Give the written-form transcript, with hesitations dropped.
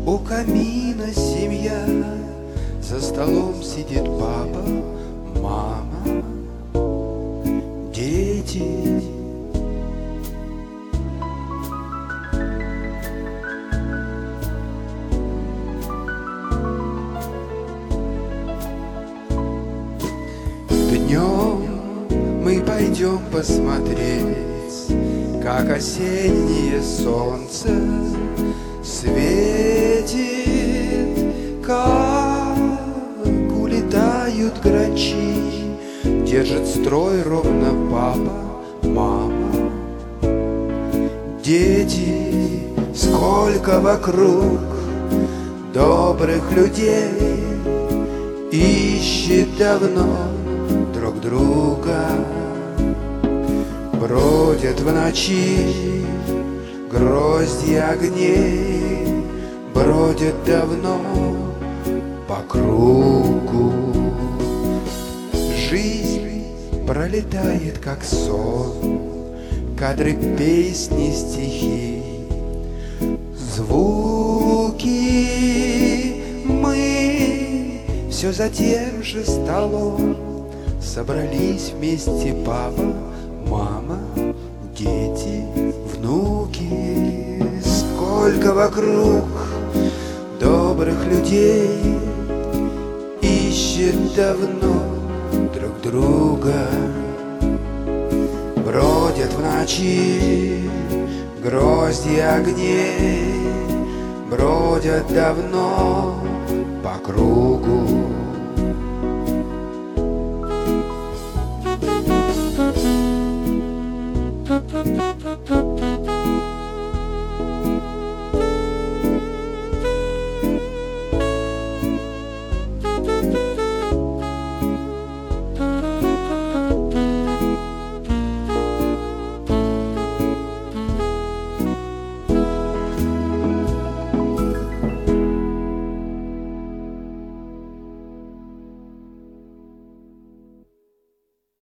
У камина семья, за столом сидит папа, мама, дети. Днем мы пойдем посмотреть, как осеннее солнце светит, как улетают грачи. Держит строй ровно папа, мама, дети. Сколько вокруг добрых людей ищет давно друг друга. Бродят в ночи грозди огней, бродят давно по кругу. Жизнь пролетает, как сон, кадры песни, стихи, звуки. Мы все за тем же столом собрались вместе папа, мама, дети, внуки. Сколько вокруг добрых людей ищет давно друг друга. Бродят в ночи грозди огней, бродят давно по кругу.